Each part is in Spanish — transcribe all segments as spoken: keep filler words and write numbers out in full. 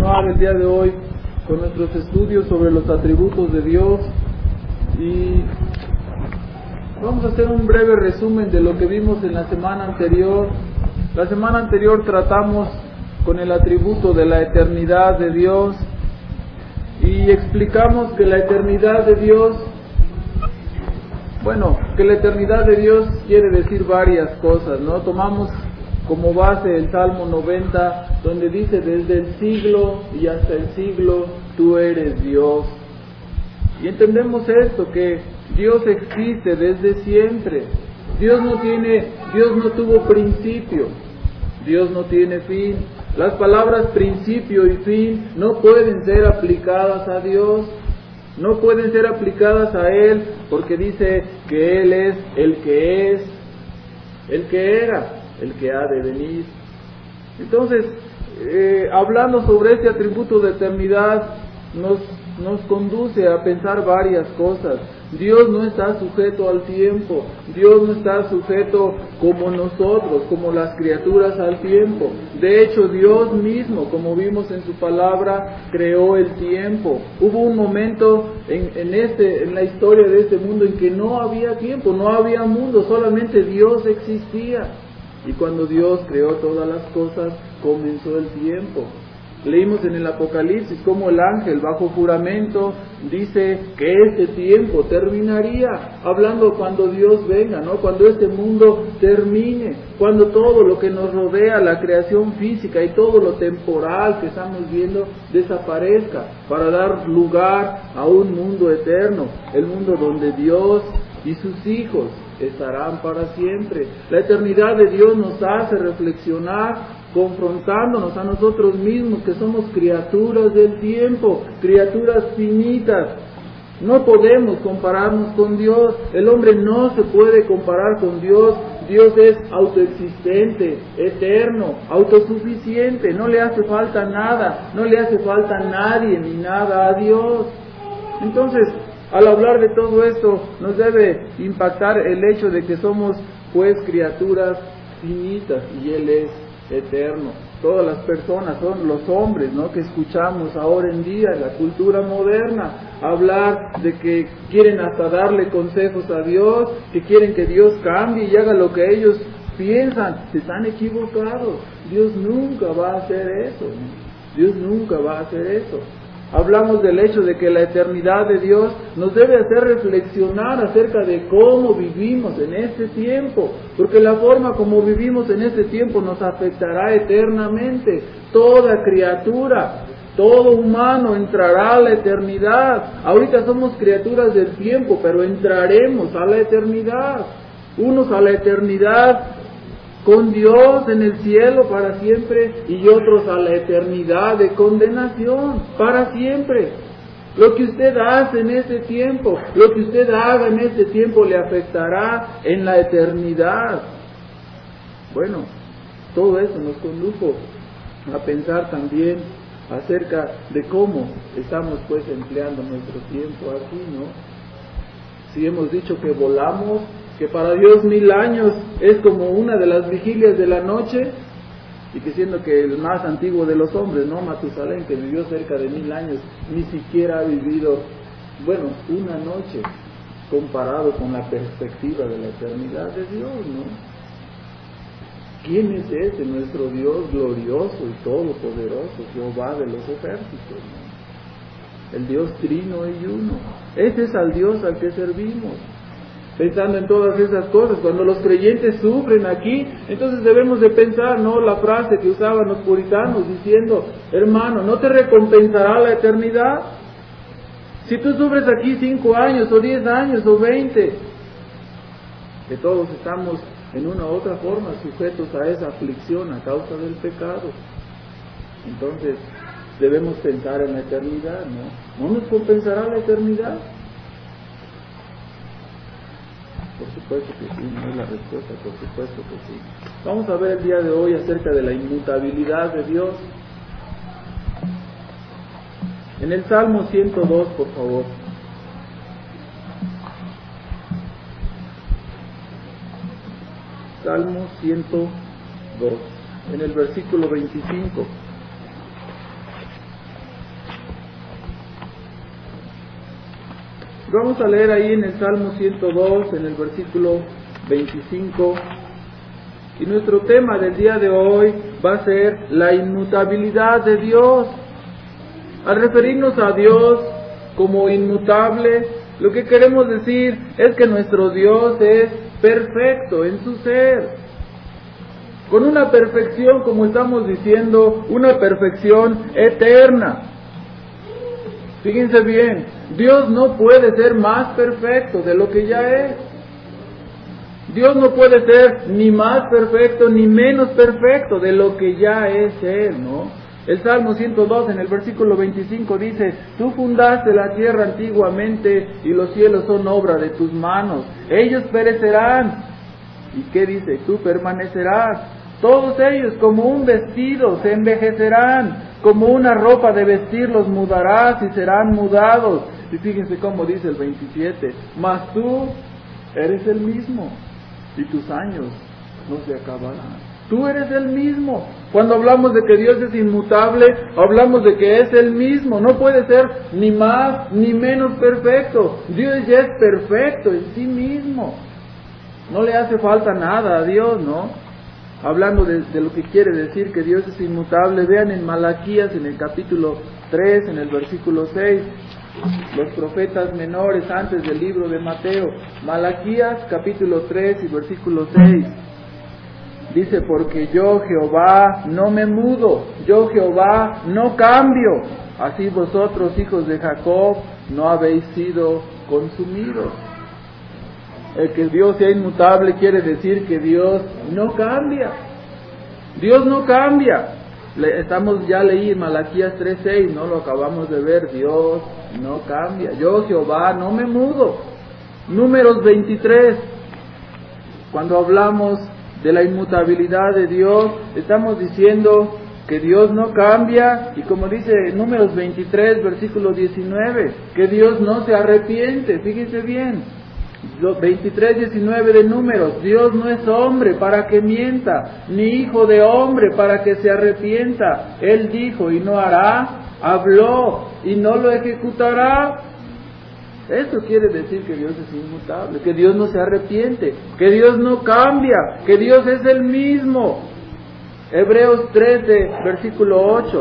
continuar el día de hoy con nuestros estudios sobre los atributos de Dios y vamos a hacer un breve resumen de lo que vimos en la semana anterior. La semana anterior tratamos con el atributo de la eternidad de Dios y explicamos que la eternidad de Dios, bueno, que la eternidad de Dios quiere decir varias cosas, ¿no? Tomamos como base el Salmo noventa, donde dice: desde el siglo y hasta el siglo tú eres Dios. Y entendemos esto, que Dios existe desde siempre. Dios no tiene, Dios no tuvo principio, Dios no tiene fin. Las palabras principio y fin no pueden ser aplicadas a Dios, no pueden ser aplicadas a Él, porque dice que Él es el que es, el que era, el que ha de venir. Entonces, eh, hablando sobre este atributo de eternidad, nos, nos conduce a pensar varias cosas. Dios no está sujeto al tiempo, Dios no está sujeto como nosotros, como las criaturas al tiempo. De hecho, Dios mismo, como vimos en su palabra, creó el tiempo. Hubo un momento en, en, este, en la historia de este mundo en que no había tiempo, no había mundo, solamente Dios existía. Y cuando Dios creó todas las cosas, comenzó el tiempo. Leímos en el Apocalipsis cómo el ángel bajo juramento dice que este tiempo terminaría, hablando cuando Dios venga, ¿no? Cuando este mundo termine, cuando todo lo que nos rodea, la creación física y todo lo temporal que estamos viendo desaparezca, para dar lugar a un mundo eterno, el mundo donde Dios y sus hijos estarán para siempre. La eternidad de Dios nos hace reflexionar, confrontándonos a nosotros mismos, que somos criaturas del tiempo, criaturas finitas. No podemos compararnos con Dios. El hombre no se puede comparar con Dios. Dios es autoexistente, eterno, autosuficiente, no le hace falta nada, no le hace falta nadie ni nada a Dios. Entonces, al hablar de todo esto, nos debe impactar el hecho de que somos pues criaturas finitas y Él es eterno. Todas las personas, son los hombres, ¿no?, que escuchamos ahora en día, en la cultura moderna, hablar de que quieren hasta darle consejos a Dios, que quieren que Dios cambie y haga lo que ellos piensan. Están equivocados. Dios nunca va a hacer eso, ¿no? Dios nunca va a hacer eso. Hablamos del hecho de que la eternidad de Dios nos debe hacer reflexionar acerca de cómo vivimos en este tiempo, porque la forma como vivimos en este tiempo nos afectará eternamente. Toda criatura, todo humano entrará a la eternidad. Ahorita somos criaturas del tiempo, pero entraremos a la eternidad. Unos a la eternidad con Dios en el cielo para siempre, y otros a la eternidad de condenación para siempre. Lo que usted hace en este tiempo, lo que usted haga en este tiempo le afectará en la eternidad. Bueno, todo eso nos condujo a pensar también acerca de cómo estamos pues empleando nuestro tiempo aquí, ¿no? Si hemos dicho que volamos, que para Dios mil años es como una de las vigilias de la noche, y que siendo que el más antiguo de los hombres, ¿no?, Matusalén, que vivió cerca de mil años, ni siquiera ha vivido, bueno, una noche, comparado con la perspectiva de la eternidad de Dios, ¿no? ¿Quién es ese nuestro Dios glorioso y todopoderoso, Jehová de los ejércitos, ¿no? El Dios trino y uno. Ese es al Dios al que servimos. Pensando en todas esas cosas, cuando los creyentes sufren aquí, entonces debemos de pensar, ¿no?, la frase que usaban los puritanos diciendo: hermano, ¿no te recompensará la eternidad? Si tú sufres aquí cinco años, o diez años, o veinte, que todos estamos en una u otra forma sujetos a esa aflicción a causa del pecado. Entonces, debemos pensar en la eternidad, ¿no? ¿No nos compensará la eternidad? Por supuesto que sí, no es la respuesta, por supuesto que sí. Vamos a ver el día de hoy acerca de la inmutabilidad de Dios. En el Salmo ciento dos, por favor. Salmo ciento dos, en el versículo veinticinco. Vamos a leer ahí en el Salmo ciento dos, en el versículo veinticinco. Y nuestro tema del día de hoy va a ser la inmutabilidad de Dios. Al referirnos a Dios como inmutable, lo que queremos decir es que nuestro Dios es perfecto en su ser, con una perfección, como estamos diciendo, una perfección eterna. Fíjense bien, Dios no puede ser más perfecto de lo que ya es. Dios no puede ser ni más perfecto ni menos perfecto de lo que ya es Él, ¿no? El Salmo ciento dos en el versículo veinticinco dice: Tú fundaste la tierra antiguamente y los cielos son obra de tus manos. Ellos perecerán. ¿Y qué dice? Tú permanecerás. Todos ellos como un vestido se envejecerán. Como una ropa de vestir los mudarás y serán mudados. Y fíjense cómo dice el veintisiete: Mas tú eres el mismo y tus años no se acabarán. Tú eres el mismo. Cuando hablamos de que Dios es inmutable, hablamos de que es el mismo. No puede ser ni más ni menos perfecto. Dios ya es perfecto en sí mismo. No le hace falta nada a Dios, ¿no? Hablando de, de lo que quiere decir que Dios es inmutable, vean en Malaquías, en el capítulo tres, en el versículo seis, los profetas menores antes del libro de Mateo. Malaquías, capítulo tres y versículo seis. Dice: Porque yo Jehová no me mudo, yo Jehová no cambio, así vosotros, hijos de Jacob, no habéis sido consumidos. El que Dios sea inmutable quiere decir que Dios no cambia. Dios no cambia. Le, estamos ya leí Malaquías tres seis, ¿no? Lo acabamos de ver. Dios no cambia. Yo Jehová no me mudo. Números veintitrés. Cuando hablamos de la inmutabilidad de Dios, estamos diciendo que Dios no cambia, y como dice Números veintitrés, versículo diecinueve, que Dios no se arrepiente. Fíjense bien, veintitrés diecinueve de Números: Dios no es hombre para que mienta, ni hijo de hombre para que se arrepienta. Él dijo y no hará, habló y no lo ejecutará. Eso quiere decir que Dios es inmutable, que Dios no se arrepiente, que Dios no cambia, que Dios es el mismo. Hebreos trece, versículo ocho.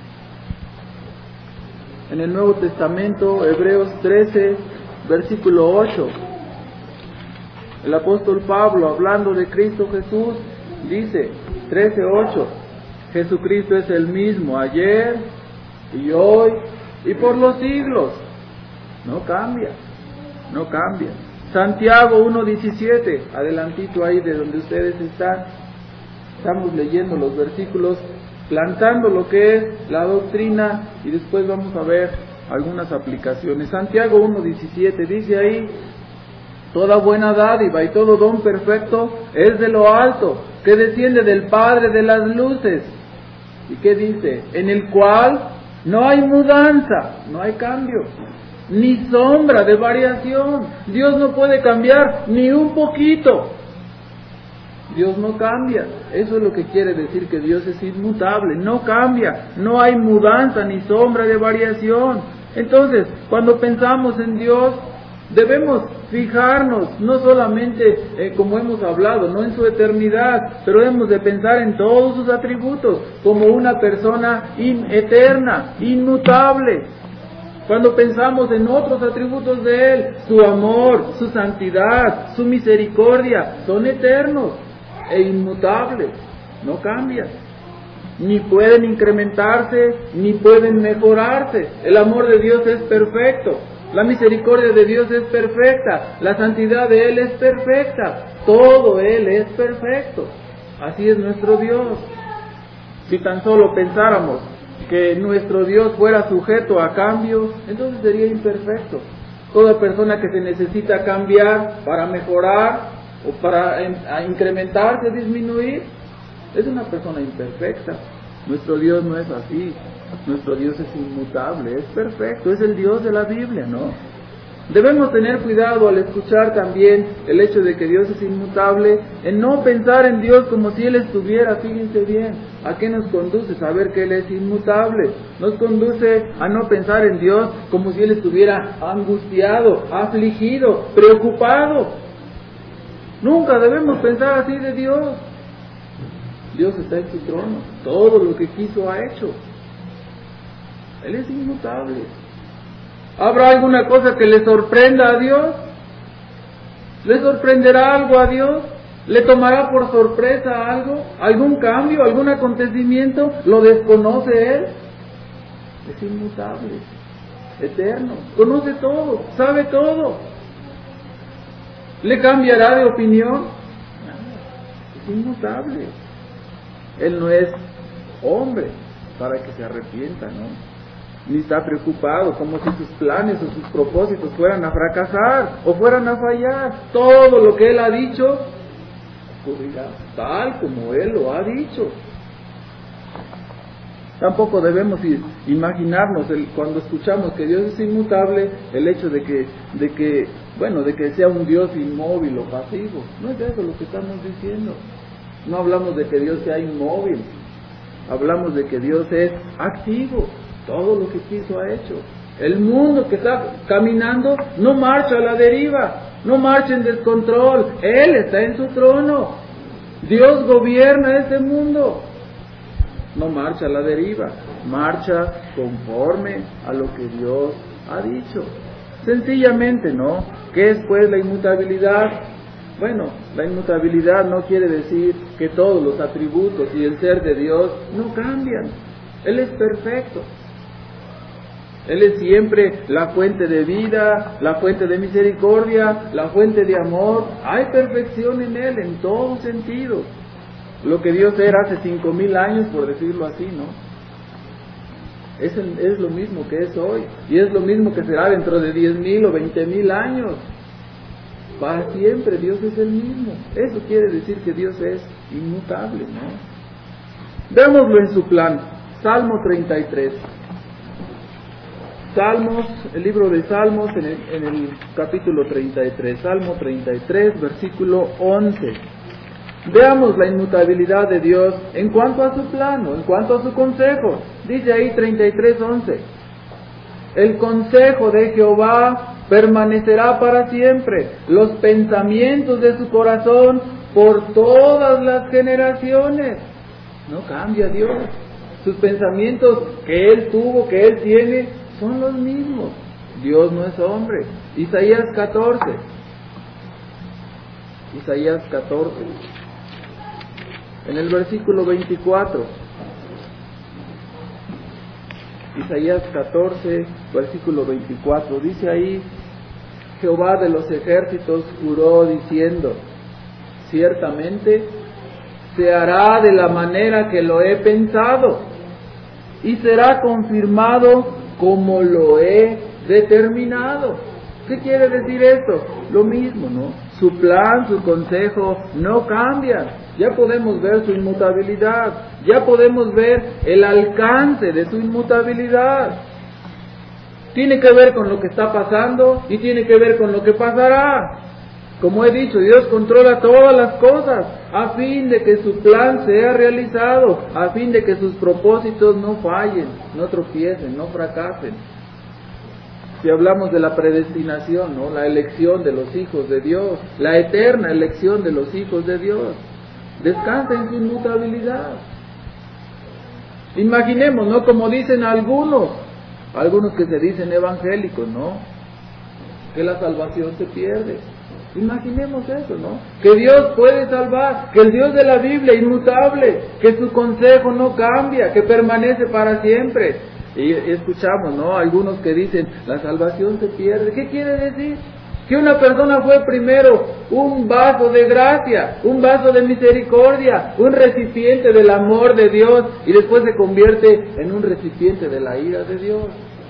En el Nuevo Testamento, Hebreos trece, versículo ocho. El apóstol Pablo, hablando de Cristo Jesús, dice, trece ocho: Jesucristo es el mismo ayer y hoy y por los siglos. No cambia, no cambia. Santiago uno diecisiete, adelantito ahí de donde ustedes están. Estamos leyendo los versículos, plantando lo que es la doctrina, y después vamos a ver algunas aplicaciones. Santiago uno diecisiete dice ahí: Toda buena dádiva y todo don perfecto es de lo alto, que desciende del Padre de las luces. ¿Y qué dice? En el cual no hay mudanza, no hay cambio, ni sombra de variación. Dios no puede cambiar ni un poquito. Dios no cambia. Eso es lo que quiere decir que Dios es inmutable. No cambia, no hay mudanza ni sombra de variación. Entonces, cuando pensamos en Dios, debemos fijarnos no solamente, eh, como hemos hablado, no en su eternidad, pero debemos de pensar en todos sus atributos, como una persona in- eterna, inmutable. Cuando pensamos en otros atributos de Él, su amor, su santidad, su misericordia, son eternos e inmutables, no cambian. Ni pueden incrementarse, ni pueden mejorarse. El amor de Dios es perfecto, la misericordia de Dios es perfecta, la santidad de Él es perfecta, todo Él es perfecto. Así es nuestro Dios. Si tan solo pensáramos que nuestro Dios fuera sujeto a cambio, entonces sería imperfecto. Toda persona que se necesita cambiar para mejorar o para incrementarse, disminuir, es una persona imperfecta. Nuestro Dios no es así. Nuestro Dios es inmutable, es perfecto, es el Dios de la Biblia, ¿no? Debemos tener cuidado al escuchar también el hecho de que Dios es inmutable, en no pensar en Dios como si Él estuviera, fíjense bien, ¿a qué nos conduce saber que Él es inmutable? Nos conduce a no pensar en Dios como si Él estuviera angustiado, afligido, preocupado. Nunca debemos pensar así de Dios. Dios está en su trono, todo lo que quiso ha hecho. Él es inmutable. ¿Habrá alguna cosa que le sorprenda a Dios? ¿Le sorprenderá algo a Dios? ¿Le tomará por sorpresa algo? ¿Algún cambio? ¿Algún acontecimiento? ¿Lo desconoce Él? Es inmutable, eterno, conoce todo, sabe todo. ¿Le cambiará de opinión? Es inmutable. Él no es hombre para que se arrepienta, ¿no? Ni está preocupado como si sus planes o sus propósitos fueran a fracasar o fueran a fallar. Todo lo que Él ha dicho ocurrirá tal como Él lo ha dicho. Tampoco debemos imaginarnos el, cuando escuchamos que Dios es inmutable, el hecho de que, de que, bueno, de que sea un Dios inmóvil o pasivo. No es eso lo que estamos diciendo. No hablamos de que Dios sea inmóvil. Hablamos de que Dios es activo. Todo lo que quiso ha hecho. El mundo que está caminando no marcha a la deriva, no marcha en descontrol. Él está en su trono. Dios gobierna este mundo. No marcha a la deriva, marcha conforme a lo que Dios ha dicho. Sencillamente, ¿no? ¿Qué es pues la inmutabilidad? Bueno, la inmutabilidad no quiere decir que todos los atributos y el ser de Dios no cambian. Él es perfecto. Él es siempre la fuente de vida, la fuente de misericordia, la fuente de amor. Hay perfección en Él en todo sentido. Lo que Dios era hace cinco mil años, por decirlo así, ¿no? Es, el, es lo mismo que es hoy. Y es lo mismo que será dentro de diez mil o veinte mil años. Para siempre Dios es el mismo. Eso quiere decir que Dios es inmutable, ¿no? Veámoslo en su plan. Salmo treinta y tres. Salmos, el libro de Salmos en el, en el capítulo treinta y tres, Salmo treinta y tres, versículo once. Veamos la inmutabilidad de Dios en cuanto a su plano, en cuanto a su consejo. Dice ahí treinta y tres, once. El consejo de Jehová permanecerá para siempre, los pensamientos de su corazón por todas las generaciones. No cambia Dios. Sus pensamientos que Él tuvo, que Él tiene, son los mismos. Dios no es hombre. Isaías catorce. Isaías catorce. En el versículo veinticuatro. Isaías catorce, versículo veinticuatro. Dice ahí: Jehová de los ejércitos juró diciendo: ciertamente se hará de la manera que lo he pensado, y será confirmado como lo he determinado. ¿Qué quiere decir esto? Lo mismo, ¿no? Su plan, su consejo no cambian. Ya podemos ver su inmutabilidad, ya podemos ver el alcance de su inmutabilidad. Tiene que ver con lo que está pasando y tiene que ver con lo que pasará. Como he dicho, Dios controla todas las cosas a fin de que su plan sea realizado, a fin de que sus propósitos no fallen, no tropiecen, no fracasen. Si hablamos de la predestinación, ¿no? La elección de los hijos de Dios, la eterna elección de los hijos de Dios, descansa en su inmutabilidad. Imaginemos, ¿no? Como dicen algunos, algunos que se dicen evangélicos, ¿no? Que la salvación se pierde. Imaginemos eso, ¿no? Que Dios puede salvar, que el Dios de la Biblia inmutable, que su consejo no cambia, que permanece para siempre. Y escuchamos, ¿no? Algunos que dicen, la salvación se pierde. ¿Qué quiere decir? Que una persona fue primero un vaso de gracia, un vaso de misericordia, un recipiente del amor de Dios, y después se convierte en un recipiente de la ira de Dios.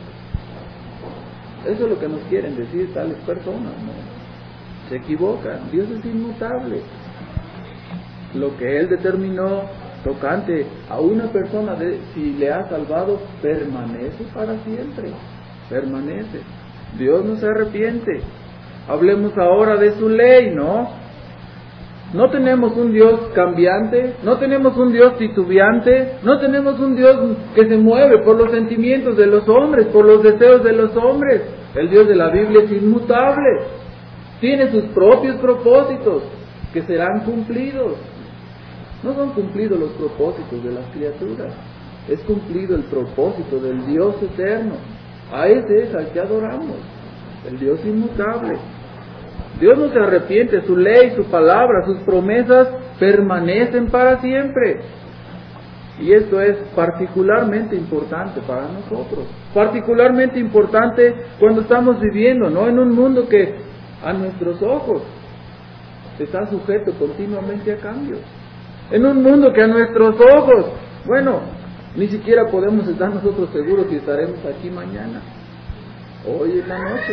Eso es lo que nos quieren decir tales personas, ¿no? Se equivocan. Dios es inmutable. Lo que Él determinó tocante a una persona, de, si le ha salvado, permanece para siempre. Permanece. Dios no se arrepiente. Hablemos ahora de su ley, ¿no? No tenemos un Dios cambiante, no tenemos un Dios titubeante, no tenemos un Dios que se mueve por los sentimientos de los hombres, por los deseos de los hombres. El Dios de la Biblia es inmutable, tiene sus propios propósitos que serán cumplidos. No son cumplidos los propósitos de las criaturas, es cumplido el propósito del Dios eterno. A ese es al que adoramos, el Dios inmutable. Dios no se arrepiente, su ley, su palabra, sus promesas permanecen para siempre. Y esto es particularmente importante para nosotros, particularmente importante cuando estamos viviendo, ¿no?, en un mundo que a nuestros ojos está sujeto continuamente a cambios. En un mundo que a nuestros ojos, bueno, ni siquiera podemos estar nosotros seguros si estaremos aquí mañana, hoy en la noche.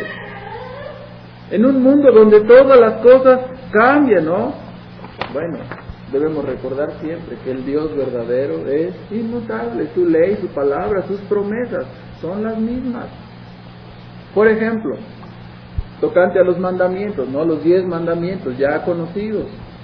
En un mundo donde todas las cosas cambian, ¿no? Bueno, debemos recordar siempre que el Dios verdadero es inmutable. Su ley, su palabra, sus promesas son las mismas. Por ejemplo, tocante a los mandamientos, ¿no? Los diez mandamientos ya conocidos,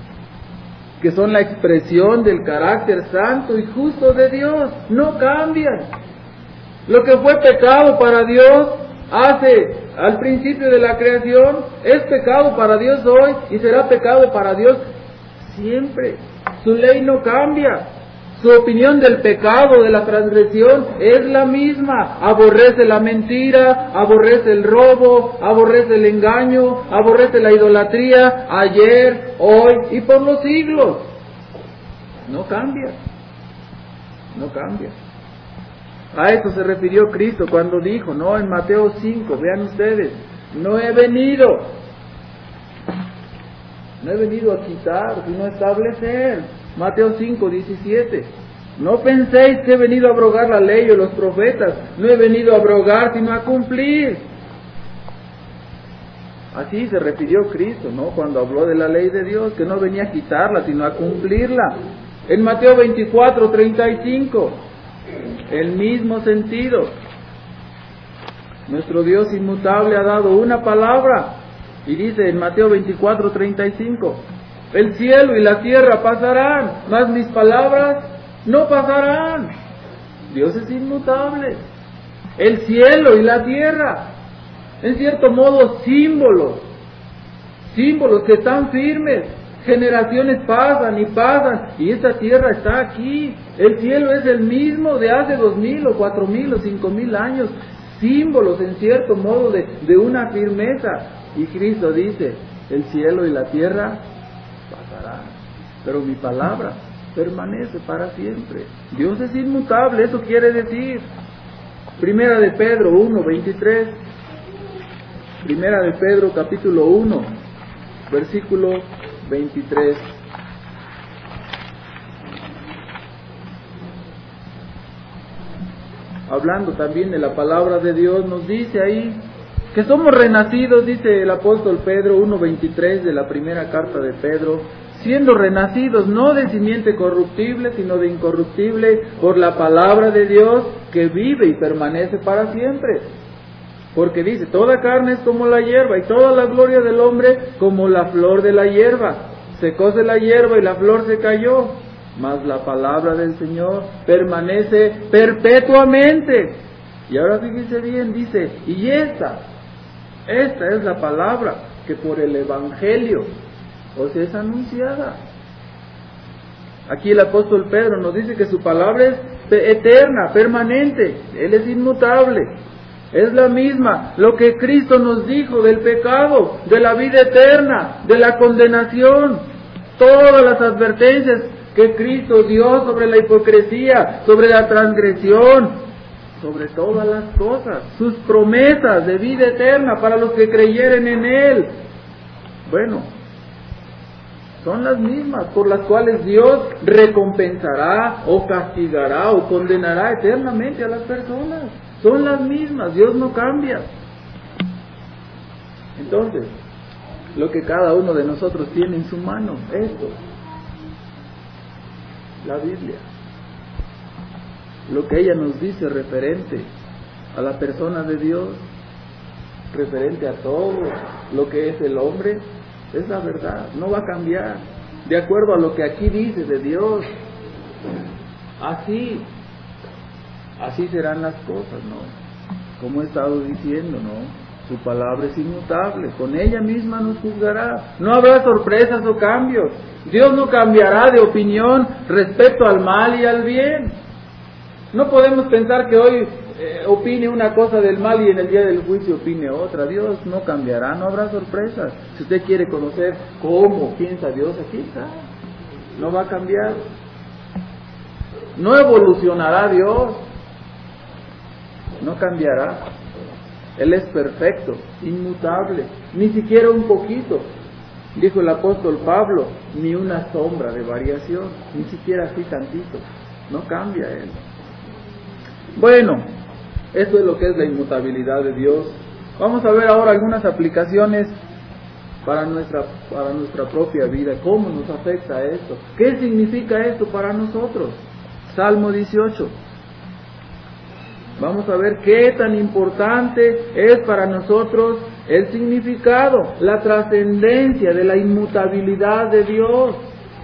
que son la expresión del carácter santo y justo de Dios, no cambian. Lo que fue pecado para Dios hace al principio de la creación, es pecado para Dios hoy y será pecado para Dios siempre. Su ley no cambia. Su opinión del pecado, de la transgresión, es la misma. Aborrece la mentira, aborrece el robo, aborrece el engaño, aborrece la idolatría, ayer, hoy y por los siglos. No cambia. No cambia. A esto se refirió Cristo cuando dijo, ¿no?, en Mateo cinco, vean ustedes, no he venido, no he venido a quitar, sino a establecer. Mateo cinco, diecisiete, no penséis que he venido a abrogar la ley o los profetas, no he venido a abrogar, sino a cumplir. Así se refirió Cristo, ¿no?, cuando habló de la ley de Dios, que no venía a quitarla, sino a cumplirla. En Mateo veinticuatro, treinta y cinco, el mismo sentido. Nuestro Dios inmutable ha dado una palabra y dice en Mateo veinticuatro, treinta y cinco, el cielo y la tierra pasarán, mas mis palabras no pasarán. Dios es inmutable. El cielo y la tierra, en cierto modo símbolos, símbolos que están firmes. Generaciones pasan y pasan y esta tierra está aquí. El cielo es el mismo de hace dos mil o cuatro mil o cinco mil años. Símbolos en cierto modo de, de una firmeza. Y Cristo dice, el cielo y la tierra pasarán, pero mi palabra permanece para siempre. Dios es inmutable, eso quiere decir. Primera de Pedro uno, veintitrés. Primera de Pedro capítulo uno, versículo veintitrés. Hablando también de la palabra de Dios, nos dice ahí que somos renacidos, dice el apóstol Pedro uno veintitrés de la primera carta de Pedro, siendo renacidos no de simiente corruptible, sino de incorruptible, por la palabra de Dios que vive y permanece para siempre. Porque dice, toda carne es como la hierba, y toda la gloria del hombre como la flor de la hierba. Secóse la hierba y la flor se cayó, mas la palabra del Señor permanece perpetuamente. Y ahora fíjense bien, dice, y esta, esta es la palabra que por el Evangelio os es anunciada. Aquí el apóstol Pedro nos dice que su palabra es eterna, permanente, Él es inmutable. Es la misma, lo que Cristo nos dijo del pecado, de la vida eterna, de la condenación, todas las advertencias que Cristo dio sobre la hipocresía, sobre la transgresión, sobre todas las cosas, sus promesas de vida eterna para los que creyeren en Él. Bueno, son las mismas por las cuales Dios recompensará o castigará o condenará eternamente a las personas. Son las mismas, Dios no cambia. Entonces, lo que cada uno de nosotros tiene en su mano, esto, la Biblia, lo que ella nos dice referente a la persona de Dios, referente a todo lo que es el hombre, es la verdad, no va a cambiar, de acuerdo a lo que aquí dice de Dios. Así, así serán las cosas, ¿no? Como he estado diciendo, ¿no? Su palabra es inmutable, con ella misma nos juzgará. No habrá sorpresas o cambios. Dios no cambiará de opinión respecto al mal y al bien. No podemos pensar que hoy eh, opine una cosa del mal y en el día del juicio opine otra. Dios no cambiará, no habrá sorpresas. Si usted quiere conocer cómo piensa Dios, aquí está. No va a cambiar. No evolucionará Dios. No cambiará. Él es perfecto, inmutable, ni siquiera un poquito. Dijo el apóstol Pablo, ni una sombra de variación, ni siquiera así tantito. No cambia Él. Bueno, eso es lo que es la inmutabilidad de Dios. Vamos a ver ahora algunas aplicaciones para nuestra, para nuestra propia vida. ¿Cómo nos afecta esto? ¿Qué significa esto para nosotros? Salmo dieciocho. Vamos a ver qué tan importante es para nosotros el significado, la trascendencia de la inmutabilidad de Dios.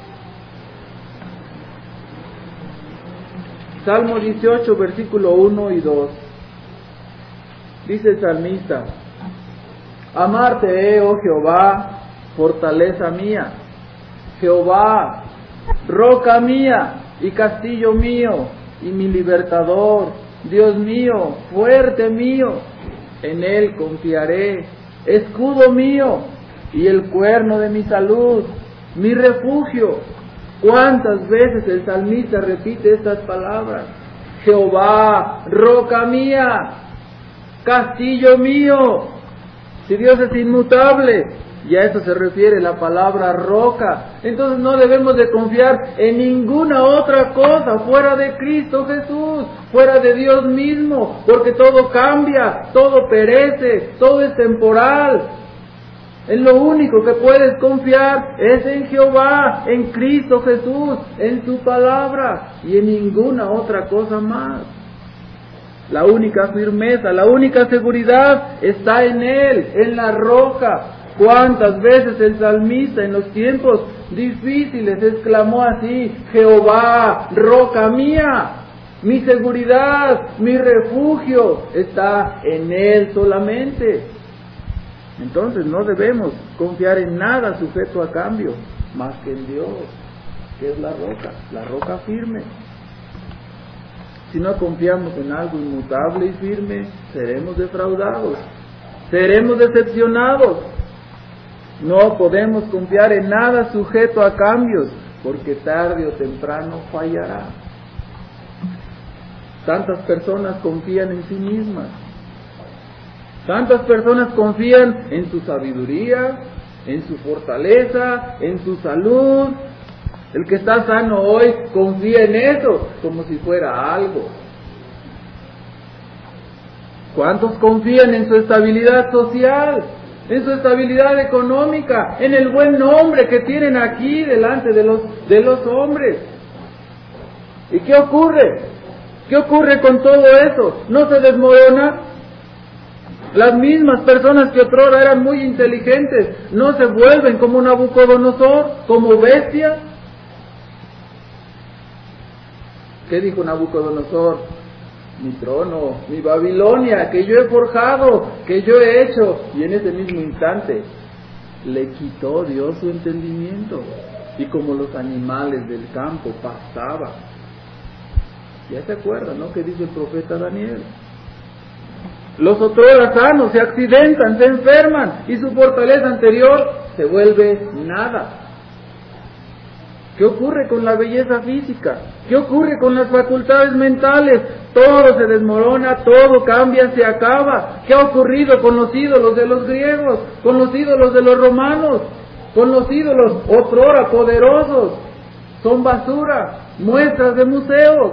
Salmo dieciocho, versículo uno y dos. Dice el salmista: amarte he, oh Jehová, fortaleza mía, Jehová, roca mía y castillo mío y mi libertador, Dios mío, fuerte mío, en Él confiaré, escudo mío y el cuerno de mi salud, mi refugio. ¿Cuántas veces el salmista repite estas palabras? Jehová, roca mía, castillo mío. Si Dios es inmutable, y a eso se refiere la palabra roca, entonces no debemos de confiar en ninguna otra cosa fuera de Cristo Jesús, fuera de Dios mismo, porque todo cambia, todo perece, todo es temporal. En lo único que puedes confiar es en Jehová, en Cristo Jesús, en su palabra y en ninguna otra cosa más. La única firmeza, la única seguridad está en Él, en la roca. ¿Cuántas veces el salmista en los tiempos difíciles exclamó así: Jehová, roca mía, mi seguridad, mi refugio está en Él solamente? Entonces no debemos confiar en nada sujeto a cambio, más que en Dios, que es la roca, la roca firme. Si no confiamos en algo inmutable y firme, seremos defraudados, seremos decepcionados. No podemos confiar en nada sujeto a cambios, porque tarde o temprano fallará. Tantas personas confían en sí mismas. Tantas personas confían en su sabiduría, en su fortaleza, en su salud. El que está sano hoy confía en eso como si fuera algo. ¿Cuántos confían en su estabilidad social, en su estabilidad económica, en el buen nombre que tienen aquí delante de los, de los hombres? ¿Y qué ocurre? ¿Qué ocurre con todo eso? ¿No se desmorona? Las mismas personas que otrora eran muy inteligentes, ¿no se vuelven como Nabucodonosor, como bestias? ¿Qué dijo Nabucodonosor? Mi trono, mi Babilonia, que yo he forjado, que yo he hecho. Y en ese mismo instante le quitó Dios su entendimiento, y como los animales del campo pastaba. Ya se acuerdan, ¿no?, que dice el profeta Daniel. Los otrora sanos se accidentan, se enferman, y su fortaleza anterior se vuelve nada. ¿Qué ocurre con la belleza física? ¿Qué ocurre con las facultades mentales? Todo se desmorona, todo cambia, se acaba. ¿Qué ha ocurrido con los ídolos de los griegos? Con los ídolos de los romanos, con los ídolos otrora poderosos. Son basura, muestras de museos.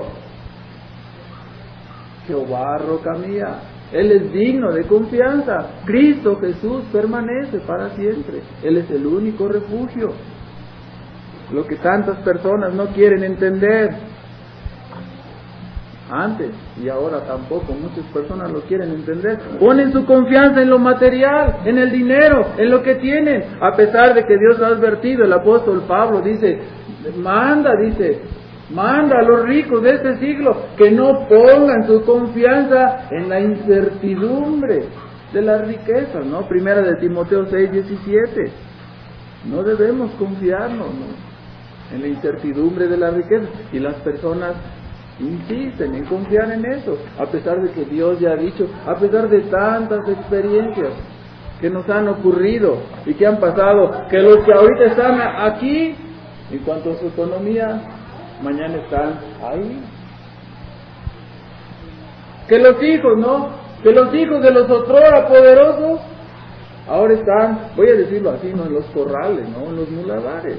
Jehová, roca mía, Él es digno de confianza. Cristo Jesús permanece para siempre. Él es el único refugio. Lo que tantas personas no quieren entender. Antes y ahora tampoco, muchas personas lo quieren entender. Ponen su confianza en lo material, en el dinero, en lo que tienen, a pesar de que Dios ha advertido. El apóstol Pablo dice, manda, dice, manda a los ricos de este siglo que no pongan su confianza en la incertidumbre de las riquezas, ¿no? Primera de Timoteo seis diecisiete. No debemos confiarnos, ¿no?, en la incertidumbre de las riquezas. Y las personas insisten en confiar en eso, a pesar de que Dios ya ha dicho, a pesar de tantas experiencias que nos han ocurrido y que han pasado, que los que ahorita están aquí, en cuanto a su economía, mañana están ahí. Que los hijos, ¿no? Que los hijos de los otrora poderosos, ahora están, voy a decirlo así, ¿no?, en los corrales, ¿no?, en los muladares.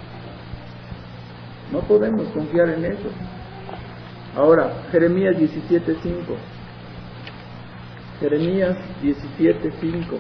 No podemos confiar en eso. Ahora, Jeremías diecisiete cinco. Jeremías diecisiete cinco.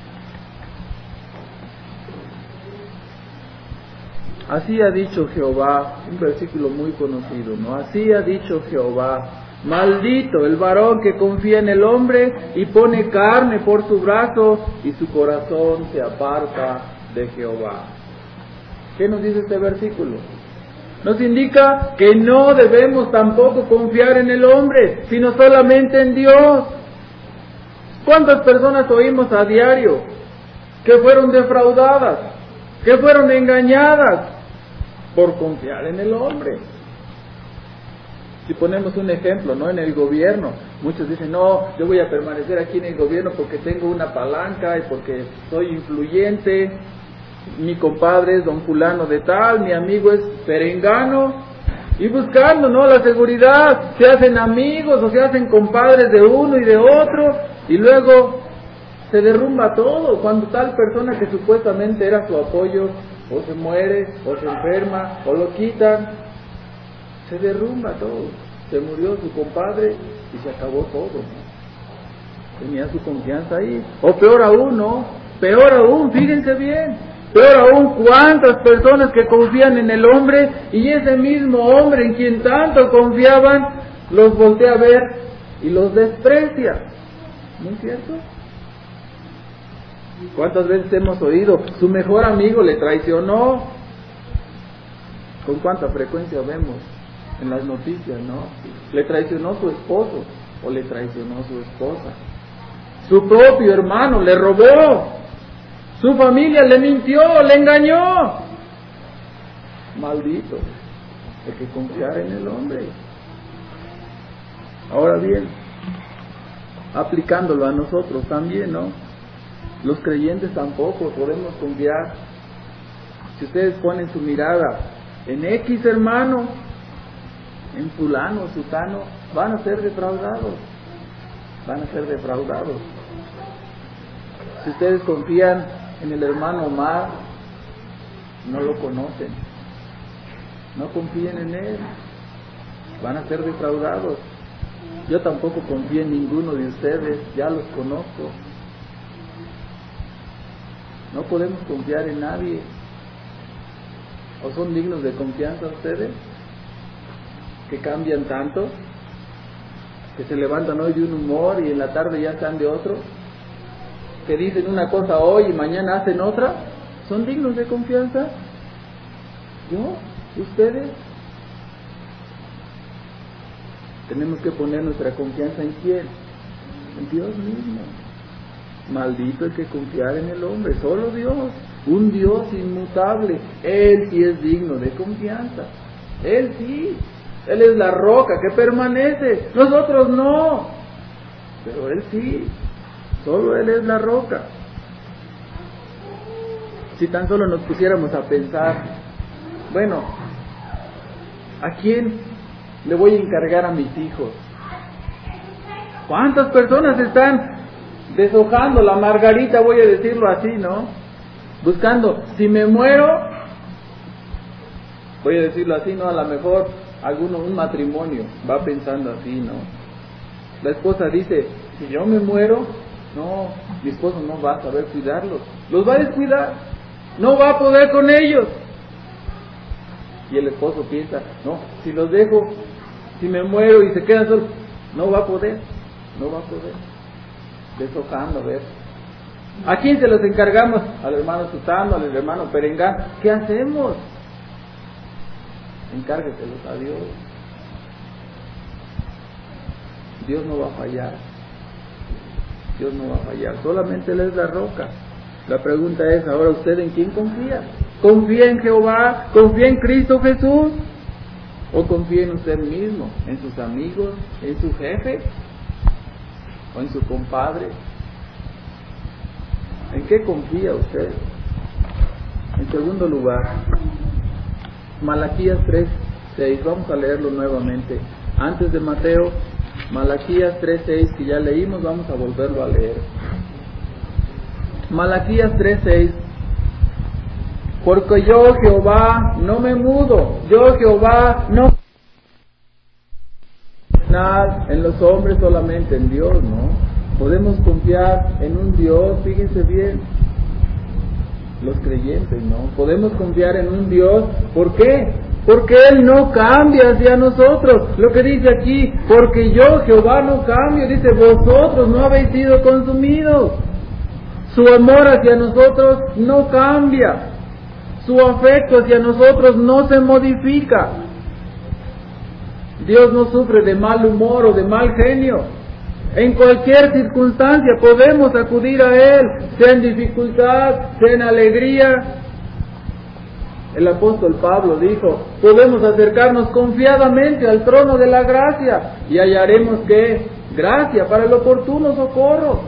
Así ha dicho Jehová, un versículo muy conocido, ¿no? Así ha dicho Jehová, maldito el varón que confía en el hombre y pone carne por su brazo y su corazón se aparta de Jehová. ¿Qué nos dice este versículo? Nos indica que no debemos tampoco confiar en el hombre, sino solamente en Dios. ¿Cuántas personas oímos a diario que fueron defraudadas, que fueron engañadas por confiar en el hombre? Si ponemos un ejemplo, ¿no?, en el gobierno, muchos dicen, no, yo voy a permanecer aquí en el gobierno porque tengo una palanca y porque soy influyente. Mi compadre es don fulano de tal, mi amigo es perengano, y buscando, ¿no?, la seguridad, se hacen amigos o se hacen compadres de uno y de otro, y luego se derrumba todo, cuando tal persona que supuestamente era su apoyo, o se muere, o se enferma, o lo quitan, se derrumba todo, se murió su compadre y se acabó todo, ¿no? Tenía su confianza ahí, o peor aún, ¿no?, peor aún, fíjense bien, peor aún, cuántas personas que confían en el hombre y ese mismo hombre en quien tanto confiaban los voltea a ver y los desprecia. ¿No es cierto? ¿Cuántas veces hemos oído, su mejor amigo le traicionó? ¿Con cuánta frecuencia vemos en las noticias, no? Le traicionó su esposo o le traicionó su esposa. Su propio hermano le robó. Su familia le mintió, le engañó. Maldito el que confiar en el hombre. Ahora bien, aplicándolo a nosotros también, ¿no? Los creyentes tampoco podemos confiar. Si ustedes ponen su mirada en X hermano, en fulano, sutano, van a ser defraudados. Van a ser defraudados. Si ustedes confían en el hermano Omar, no lo conocen, no confíen en él, van a ser defraudados. Yo tampoco confío en ninguno de ustedes, ya los conozco. No podemos confiar en nadie. ¿O son dignos de confianza ustedes? Que cambian tanto, que se levantan hoy de un humor y en la tarde ya están de otro, que dicen una cosa hoy y mañana hacen otra. ¿Son dignos de confianza? ¿Yo? ¿Ustedes? Tenemos que poner nuestra confianza en quién, en Dios mismo. Maldito el que confiar en el hombre, solo Dios, un Dios inmutable. Él sí es digno de confianza, Él sí, Él es la roca que permanece, nosotros no, pero Él sí. Solo Él es la roca. Si tan solo nos pusiéramos a pensar, bueno, ¿a quién le voy a encargar a mis hijos? ¿Cuántas personas están deshojando la margarita, voy a decirlo así, ¿no? Buscando, si me muero, voy a decirlo así, ¿no? A lo mejor alguno, un matrimonio va pensando así, ¿no? La esposa dice, si yo me muero, no, mi esposo no va a saber cuidarlos, los va a descuidar, no va a poder con ellos. Y el esposo piensa, no, si los dejo, Si me muero y se queda solo, no va a poder, no va a poder. Deshojando, ver. ¿A quién se los encargamos? Al hermano Sutano, al hermano Perengán. ¿Qué hacemos? Encárgueselos a Dios. Dios no va a fallar. Dios no va a fallar. Solamente Él es la roca. La pregunta es, ahora usted ¿en quién confía? ¿Confía en Jehová? ¿Confía en Cristo Jesús? ¿O confía en usted mismo? ¿En sus amigos? ¿En su jefe? ¿O en su compadre? ¿En qué confía usted? En segundo lugar, Malaquías tres seis, vamos a leerlo nuevamente. Antes de Mateo, Malaquías tres seis, que ya leímos, vamos a volverlo a leer. Malaquías tres seis. Porque yo, Jehová, no me mudo, yo, Jehová, no en los hombres, solamente en Dios, ¿no? Podemos confiar en un Dios, fíjense bien, los creyentes, ¿no? Podemos confiar en un Dios, ¿por qué? Porque Él no cambia hacia nosotros. Lo que dice aquí, porque yo, Jehová, no cambio, dice, vosotros no habéis sido consumidos. Su amor hacia nosotros no cambia. Su afecto hacia nosotros no se modifica. Dios no sufre de mal humor o de mal genio. En cualquier circunstancia podemos acudir a Él, sea en dificultad, sea en alegría. El apóstol Pablo dijo, podemos acercarnos confiadamente al trono de la gracia y hallaremos que gracia para el oportuno socorro.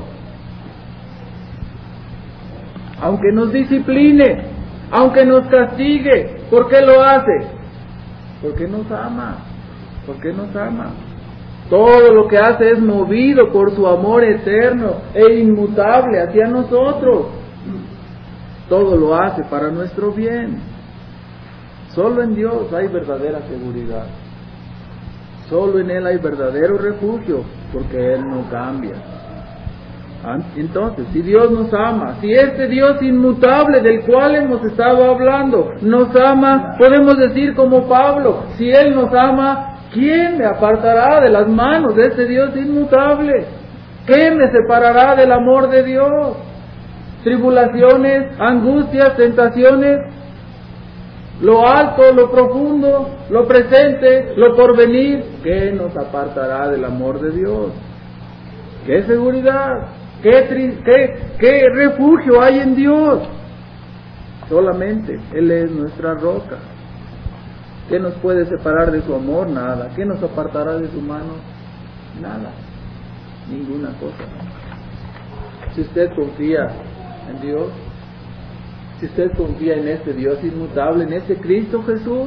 Aunque nos discipline, aunque nos castigue, ¿por qué lo hace? Porque nos ama, porque nos ama. Todo lo que hace es movido por su amor eterno e inmutable hacia nosotros. Todo lo hace para nuestro bien. Solo en Dios hay verdadera seguridad. Solo en Él hay verdadero refugio, porque Él no cambia. Entonces, si Dios nos ama, si este Dios inmutable del cual hemos estado hablando nos ama, podemos decir como Pablo, si Él nos ama, ¿quién me apartará de las manos de este Dios inmutable? ¿Qué me separará del amor de Dios? Tribulaciones, angustias, tentaciones, lo alto, lo profundo, lo presente, lo porvenir, ¿qué nos apartará del amor de Dios? ¿Qué seguridad? ¿Qué, tri- qué, qué refugio hay en Dios? Solamente Él es nuestra roca. ¿Qué nos puede separar de su amor? Nada. ¿Qué nos apartará de su mano? Nada. Ninguna cosa. Si usted confía en Dios, si usted confía en este Dios inmutable, en este Cristo Jesús,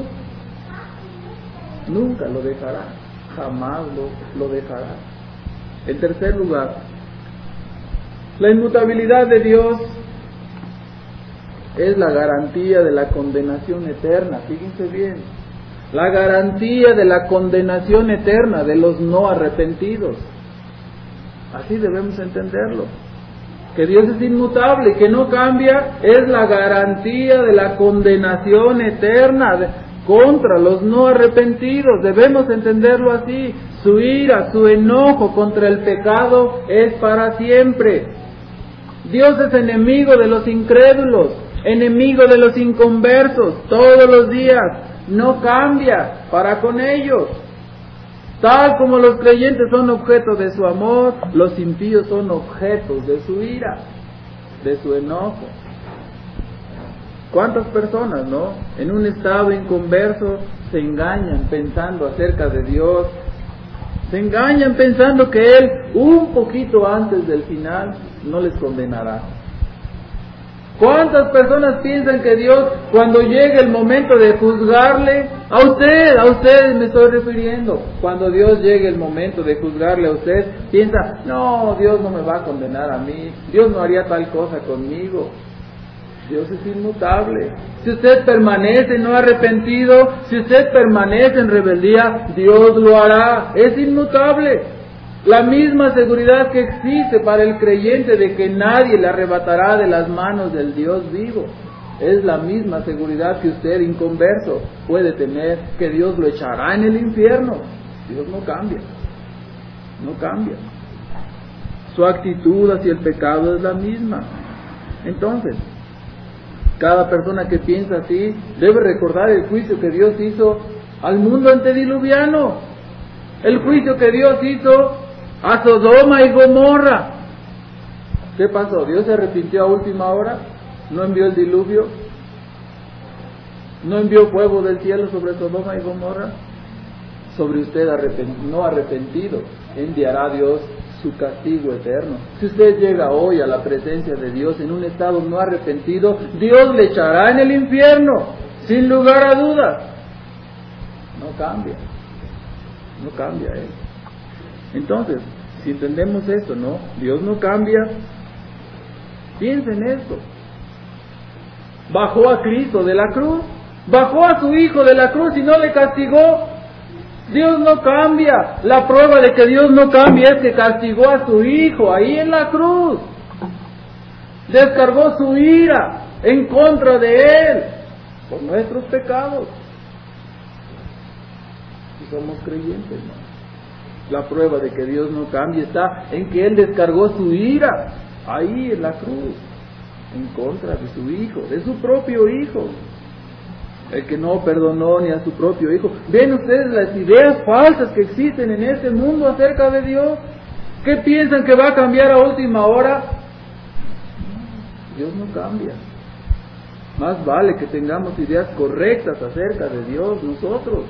nunca lo dejará. Jamás lo, lo dejará. En tercer lugar, la inmutabilidad de Dios es la garantía de la condenación eterna. Fíjense bien, la garantía de la condenación eterna de los no arrepentidos. Así debemos entenderlo. Que Dios es inmutable y que no cambia es la garantía de la condenación eterna de, contra los no arrepentidos. Debemos entenderlo así. Su ira, su enojo contra el pecado es para siempre. Dios es enemigo de los incrédulos, enemigo de los inconversos, todos los días. No cambia para con ellos. Tal como los creyentes son objetos de su amor, los impíos son objetos de su ira, de su enojo. ¿Cuántas personas, no? En un estado inconverso se engañan pensando acerca de Dios, se engañan pensando que Él, un poquito antes del final, no les condenará. ¿Cuántas personas piensan que Dios, cuando llegue el momento de juzgarle, a usted, a usted me estoy refiriendo, cuando Dios llegue el momento de juzgarle a usted, piensa, no, Dios no me va a condenar a mí, Dios no haría tal cosa conmigo? Dios es inmutable. Si usted permanece no arrepentido, si usted permanece en rebeldía, Dios lo hará. Es inmutable. La misma seguridad que existe para el creyente de que nadie le arrebatará de las manos del Dios vivo, es la misma seguridad que usted, inconverso, puede tener, que Dios lo echará en el infierno. Dios no cambia, no cambia. Su actitud hacia el pecado es la misma. Entonces, cada persona que piensa así debe recordar el juicio que Dios hizo al mundo antediluviano, el juicio que Dios hizo a Sodoma y Gomorra. ¿Qué pasó? ¿Dios se arrepintió a última hora? ¿No envió el diluvio? ¿No envió fuego del cielo sobre Sodoma y Gomorra? Sobre usted arrepent- no arrepentido enviará Dios su castigo eterno. Si usted llega hoy a la presencia de Dios en un estado no arrepentido, Dios le echará en el infierno, sin lugar a dudas. No cambia, no cambia Él. Entonces, si entendemos esto, ¿no? Dios no cambia. Piensen en esto. Bajó a Cristo de la cruz, bajó a su Hijo de la cruz y no le castigó. Dios no cambia. La prueba de que Dios no cambia es que castigó a su Hijo ahí en la cruz. Descargó su ira en contra de Él por nuestros pecados. Y somos creyentes, ¿no? La prueba de que Dios no cambia está en que Él descargó su ira ahí en la cruz en contra de su Hijo, de su propio Hijo. El que no perdonó ni a su propio Hijo. ¿Ven ustedes las ideas falsas que existen en este mundo acerca de Dios? ¿Qué piensan que va a cambiar a última hora? Dios no cambia. Más vale que tengamos ideas correctas acerca de Dios nosotros.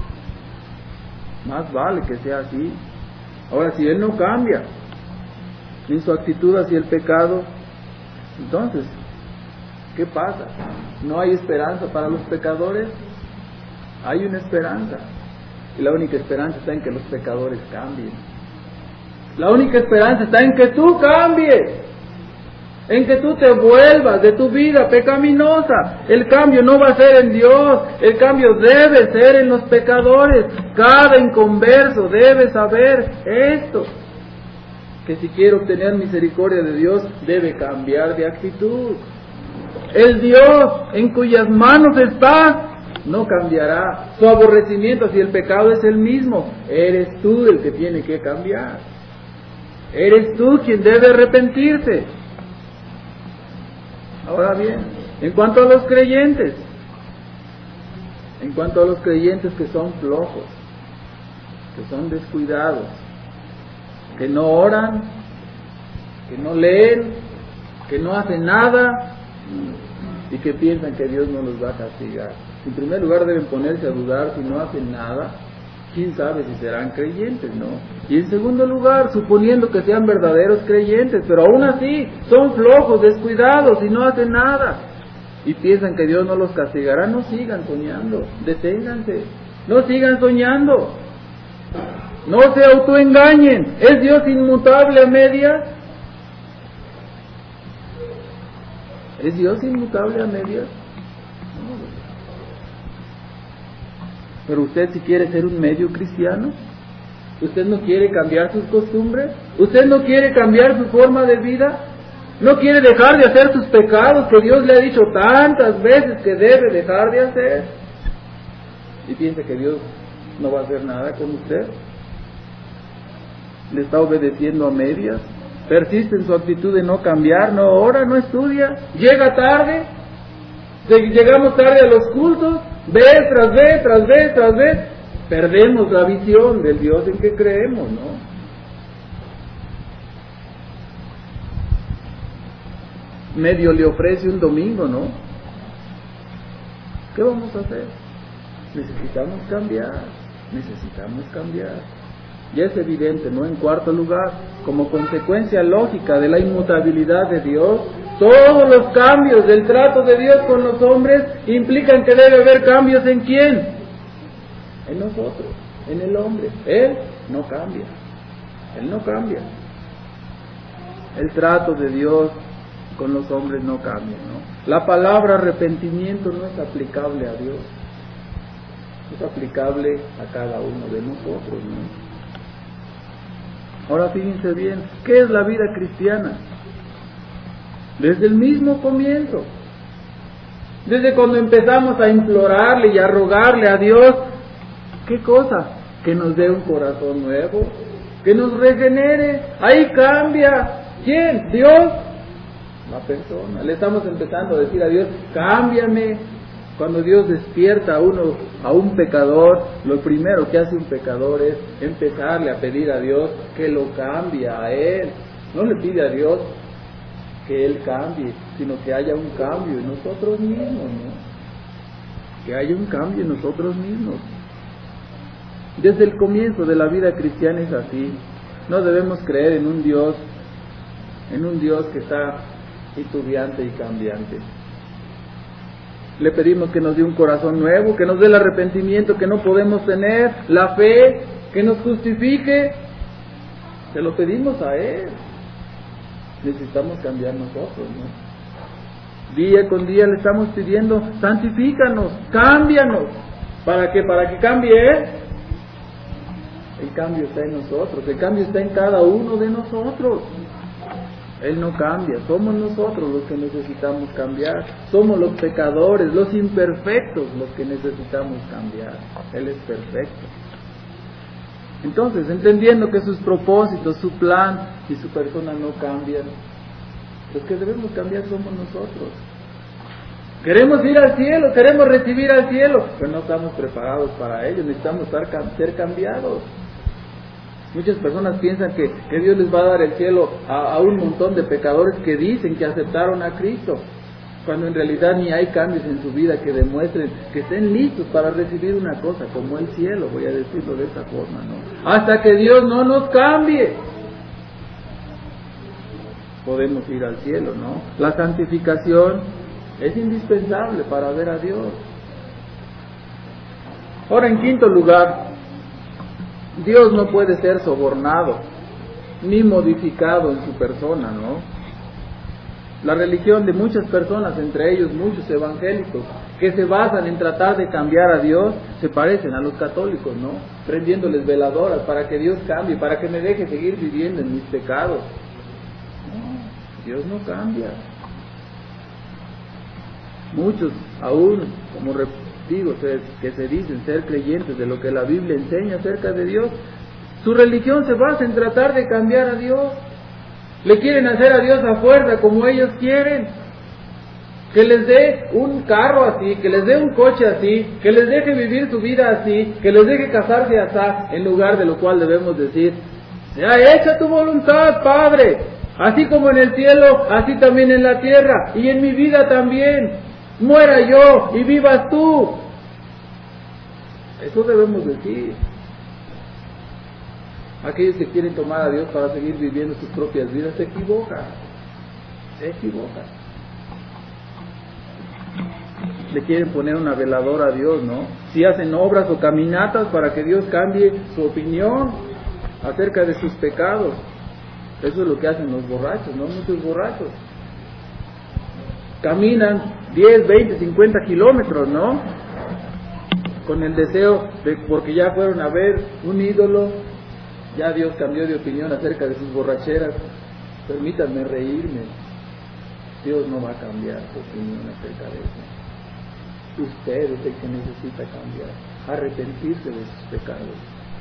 Más vale que sea así. Ahora, si Él no cambia en su actitud hacia el pecado, entonces, ¿qué pasa? ¿No hay esperanza para los pecadores? Hay una esperanza. Y la única esperanza está en que los pecadores cambien. La única esperanza está en que tú cambies. En que tú te vuelvas de tu vida pecaminosa. El cambio no va a ser en Dios. El cambio debe ser en los pecadores. Cada inconverso debe saber esto. Que si quiere obtener misericordia de Dios, debe cambiar de actitud. El Dios en cuyas manos está, no cambiará. Su aborrecimiento hacia el pecado es el mismo. Eres tú el que tiene que cambiar. Eres tú quien debe arrepentirse. Ahora bien, en cuanto a los creyentes, en cuanto a los creyentes que son flojos, que son descuidados, que no oran, que no leen, que no hacen nada, y que piensan que Dios no los va a castigar. En primer lugar deben ponerse a dudar si no hacen nada, quién sabe si serán creyentes, ¿no? Y en segundo lugar, suponiendo que sean verdaderos creyentes, pero aún así son flojos, descuidados y no hacen nada, y piensan que Dios no los castigará, no sigan soñando, deténganse, no sigan soñando, no se autoengañen. ¿Es Dios inmutable a medias? ¿Es Dios inmutable a medias? No. Pero usted, si quiere ser un medio cristiano, usted no quiere cambiar sus costumbres, usted no quiere cambiar su forma de vida, no quiere dejar de hacer sus pecados que Dios le ha dicho tantas veces que debe dejar de hacer, y piensa que Dios no va a hacer nada con usted, le está obedeciendo a medias, persiste en su actitud de no cambiar, no ora, no estudia, llega tarde, llegamos tarde a los cultos, vez tras vez, tras vez, tras vez, perdemos la visión del Dios en que creemos, ¿no? Medio le ofrece un domingo, ¿no? ¿Qué vamos a hacer? Necesitamos cambiar, necesitamos cambiar. Ya es evidente, ¿no? En cuarto lugar, como consecuencia lógica de la inmutabilidad de Dios, todos los cambios del trato de Dios con los hombres implican que debe haber cambios ¿en quién? En nosotros, en el hombre. Él no cambia, Él no cambia. El trato de Dios con los hombres no cambia, ¿no? La palabra arrepentimiento no es aplicable a Dios, es aplicable a cada uno de nosotros, ¿no? Ahora fíjense bien, ¿qué es la vida cristiana? Desde el mismo comienzo, desde cuando empezamos a implorarle y a rogarle a Dios, ¿qué cosa? que nos dé un corazón nuevo, que nos regenere. Ahí cambia. ¿Quién? Dios. La persona. Le estamos empezando a decir a Dios, cámbiame. Cuando Dios despierta a uno, a un pecador, lo primero que hace un pecador es empezarle a pedir a Dios que lo cambie a él. No le pide a Dios que él cambie, sino que haya un cambio en nosotros mismos, ¿no? Que haya un cambio en nosotros mismos. Desde el comienzo de la vida cristiana es así. No debemos creer en un Dios, en un Dios que está titubeante y cambiante. Le pedimos que nos dé un corazón nuevo, que nos dé el arrepentimiento que no podemos tener, la fe, que nos justifique. Se lo pedimos a Él. Necesitamos cambiar nosotros, ¿no? Día con día le estamos pidiendo, santifícanos, cámbianos. ¿Para qué? Para que cambie Él. El cambio está en nosotros, el cambio está en cada uno de nosotros. Él no cambia, somos nosotros los que necesitamos cambiar, somos los pecadores, los imperfectos los que necesitamos cambiar. Él es perfecto. Entonces, entendiendo que sus propósitos, su plan y su persona no cambian, los que debemos cambiar somos nosotros. Queremos ir al cielo, queremos recibir al cielo, pero no estamos preparados para ello, necesitamos ser cambiados. Muchas personas piensan que, que Dios les va a dar el cielo a, a un montón de pecadores que dicen que aceptaron a Cristo, cuando en realidad ni hay cambios en su vida que demuestren que estén listos para recibir una cosa como el cielo, voy a decirlo de esta forma, ¿no? Hasta que Dios no nos cambie, podemos ir al cielo, ¿no? La santificación es indispensable para ver a Dios. Ahora, en quinto lugar, Dios no puede ser sobornado ni modificado en su persona, ¿no? La religión de muchas personas, entre ellos muchos evangélicos, que se basan en tratar de cambiar a Dios, se parecen a los católicos, ¿no? Prendiéndoles veladoras para que Dios cambie, para que me deje seguir viviendo en mis pecados. No, Dios no cambia. Muchos aún, como digo, que se dicen ser creyentes de lo que la Biblia enseña acerca de Dios, su religión se basa en tratar de cambiar a Dios. Le quieren hacer a Dios a fuerza como ellos quieren. Que les dé un carro así, que les dé un coche así, que les deje vivir su vida así, que les deje casarse así, en lugar de lo cual debemos decir, ya hecha tu voluntad, Padre, así como en el cielo, así también en la tierra, y en mi vida también. Muera yo y vivas tú. Eso debemos decir. Aquellos que quieren tomar a Dios para seguir viviendo sus propias vidas se equivocan. Se equivocan. Le quieren poner una veladora a Dios, ¿no? Si hacen obras o caminatas para que Dios cambie su opinión acerca de sus pecados. Eso es lo que hacen los borrachos, ¿no? Muchos borrachos caminan diez, veinte, cincuenta kilómetros, ¿no? Con el deseo de, porque ya fueron a ver un ídolo, ya Dios cambió de opinión acerca de sus borracheras. Permítanme reírme. Dios no va a cambiar su opinión acerca de eso. Usted es el que necesita cambiar, arrepentirse de sus pecados.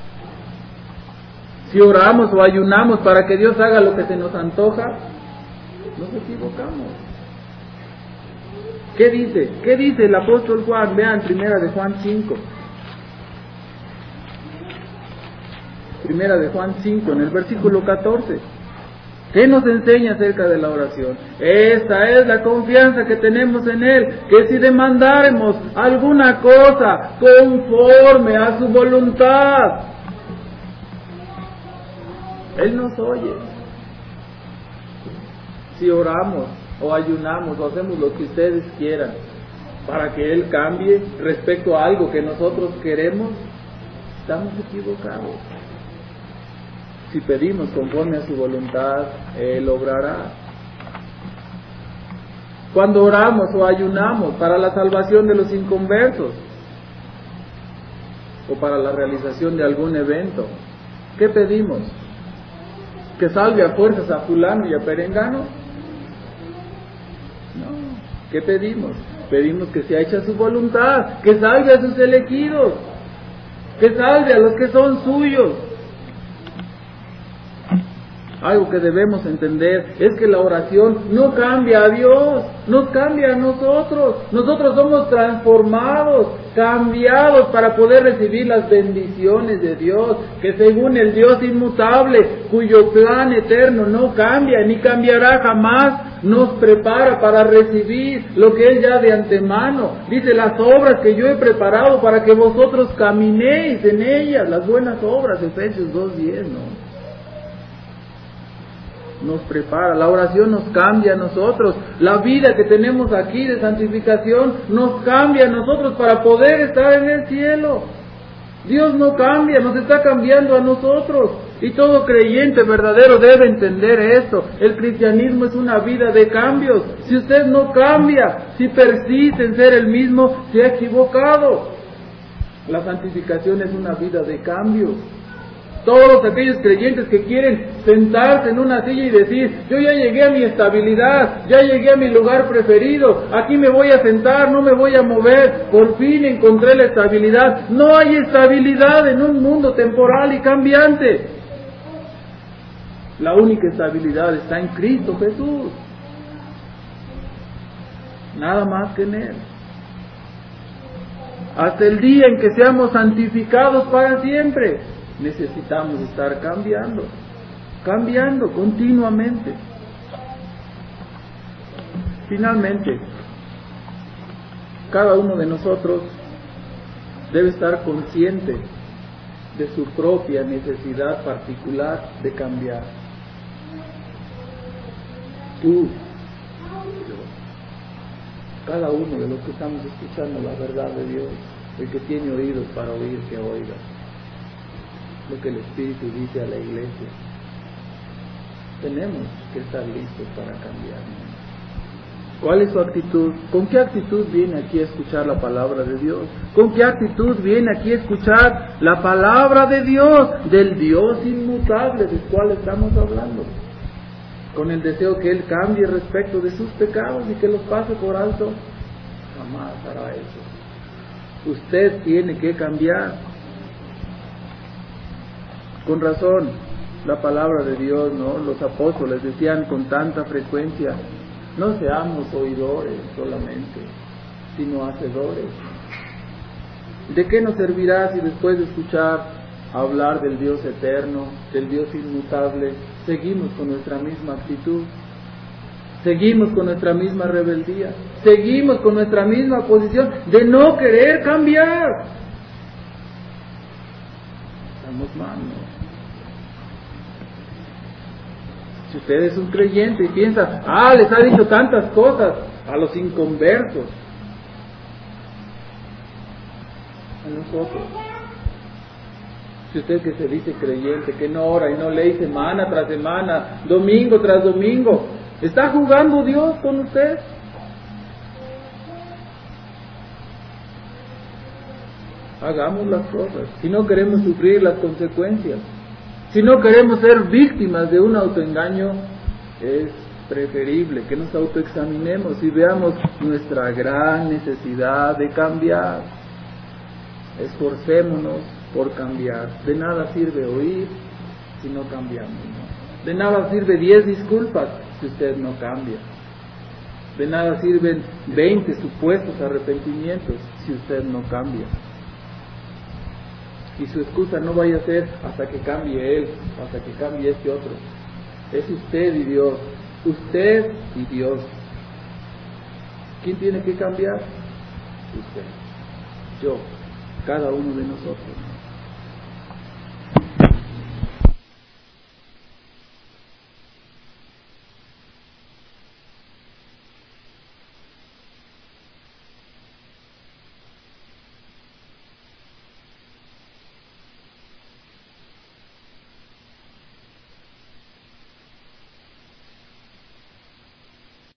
Si oramos o ayunamos para que Dios haga lo que se nos antoja, nos equivocamos. ¿Qué dice? ¿Qué dice el apóstol Juan? Vean, primera de Juan cinco. Primera de Juan cinco, en el versículo catorce. ¿Qué nos enseña acerca de la oración? Esta es la confianza que tenemos en Él, que si demandáremos alguna cosa conforme a su voluntad, Él nos oye. Si oramos o ayunamos o hacemos lo que ustedes quieran para que Él cambie respecto a algo que nosotros queremos, estamos equivocados. Si pedimos conforme a su voluntad, Él obrará. Cuando oramos o ayunamos para la salvación de los inconversos o para la realización de algún evento, ¿qué pedimos? ¿Que salve a fuerzas a fulano y a perengano? No. ¿Qué pedimos? Pedimos que sea hecha su voluntad, que salve a sus elegidos. que salve a los que son suyos. Algo que debemos entender es que la oración no cambia a Dios, nos cambia a nosotros. Nosotros somos transformados, cambiados para poder recibir las bendiciones de Dios, que según el Dios inmutable, cuyo plan eterno no cambia ni cambiará jamás, nos prepara para recibir lo que Él ya de antemano. Dice, las obras que yo he preparado para que vosotros caminéis en ellas, las buenas obras, Efesios dos diez, ¿no? Nos prepara, la oración nos cambia a nosotros, la vida que tenemos aquí de santificación nos cambia a nosotros para poder estar en el cielo. Dios no cambia, nos está cambiando a nosotros, y todo creyente verdadero debe entender esto. El cristianismo es una vida de cambios. Si usted no cambia, si persiste en ser el mismo, se ha equivocado. La santificación es una vida de cambios. Todos aquellos creyentes que quieren sentarse en una silla y decir, yo ya llegué a mi estabilidad, ya llegué a mi lugar preferido, aquí me voy a sentar, no me voy a mover, por fin encontré la estabilidad. No hay estabilidad en un mundo temporal y cambiante. La única estabilidad está en Cristo Jesús. Nada más que en Él. Hasta el día en que seamos santificados para siempre, necesitamos estar cambiando, cambiando continuamente. Finalmente, cada uno de nosotros debe estar consciente de su propia necesidad particular de cambiar. Tú, yo, cada uno de los que estamos escuchando la verdad de Dios, el que tiene oídos para oír, que oiga lo que el Espíritu dice a la iglesia. Tenemos que estar listos para cambiar. ¿Cuál es su actitud? ¿Con qué actitud viene aquí a escuchar la palabra de Dios? ¿Con qué actitud viene aquí a escuchar la palabra de Dios, del Dios inmutable del cual estamos hablando? ¿Con el deseo que Él cambie respecto de sus pecados y que los pase por alto? Jamás hará eso. Usted tiene que cambiar. Con razón, la palabra de Dios, ¿no? Los apóstoles decían con tanta frecuencia, no seamos oidores solamente, sino hacedores. ¿De qué nos servirá si después de escuchar hablar del Dios eterno, del Dios inmutable, seguimos con nuestra misma actitud? Seguimos con nuestra misma rebeldía, seguimos con nuestra misma posición de no querer cambiar. Estamos mal, ¿no? Si usted es un creyente y piensa, ah, les ha dicho tantas cosas a los inconversos, a nosotros. Si usted que se dice creyente, que no ora y no lee semana tras semana, domingo tras domingo, ¿está jugando Dios con usted? Hagamos las cosas, si no queremos sufrir las consecuencias. Si no queremos ser víctimas de un autoengaño, es preferible que nos autoexaminemos y veamos nuestra gran necesidad de cambiar. Esforcémonos por cambiar. De nada sirve oír si no cambiamos, ¿no? De nada sirve diez disculpas si usted no cambia. De nada sirven veinte supuestos arrepentimientos si usted no cambia. Y su excusa no vaya a ser hasta que cambie él, hasta que cambie este otro. Es usted y Dios, usted y Dios. ¿Quién tiene que cambiar? Usted, yo, cada uno de nosotros.